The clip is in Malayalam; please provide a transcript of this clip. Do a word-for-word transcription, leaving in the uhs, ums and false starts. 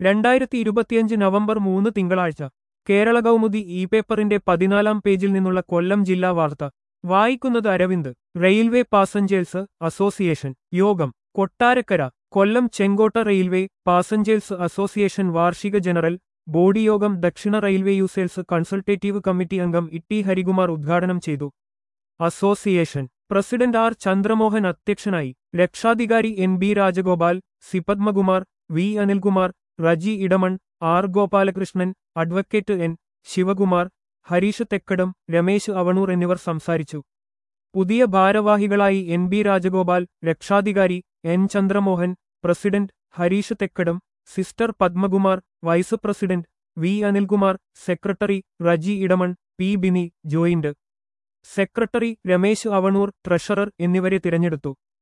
രണ്ടായിരത്തി ഇരുപത്തിയഞ്ച് നവംബർ മൂന്ന് തിങ്കളാഴ്ച കേരള കൗമുദി ഇ പേപ്പറിന്റെ പതിനാലാം പേജിൽ നിന്നുള്ള കൊല്ലം ജില്ലാ വാർത്ത വായിക്കുന്നത് അരവിന്ദ്. റെയിൽവേ പാസഞ്ചേഴ്സ് അസോസിയേഷൻ യോഗം Kottarakkara. Kollam Chenkotta railway passengers association വാർഷിക ജനറൽ ബോഡി യോഗം ദക്ഷിണ റെയിൽവേ യൂസേഴ്സ് കൺസൾട്ടേറ്റീവ് കമ്മിറ്റി അംഗം ഇട്ടി ഹരികുമാർ ഉദ്ഘാടനം ചെയ്തു. അസോസിയേഷൻ പ്രസിഡന്റ് ആർ ചന്ദ്രമോഹൻ അധ്യക്ഷനായി. രക്ഷാധികാരി N B Rajagopal, C Padmakumar, V Anilkumar, Reji Idamon, R Gopalakrishnan, advocate N Sivakumar, Harish Thekkadam, Ramesh Avanoor എന്നിവർ സംസാരിച്ചു. പുതിയ ഭാരവാഹികളായി എൻ ബി രാജഗോപാൽ, രക്ഷാധികാരി N Chandramohan, president Harish Thekkadam, sister Padmakumar, vice president V Anilkumar, secretary Reji Idamon, P Bini, joint secretary Ramesh Avanoor, treasurer എന്നിവരെ തിരഞ്ഞെടുത്തു.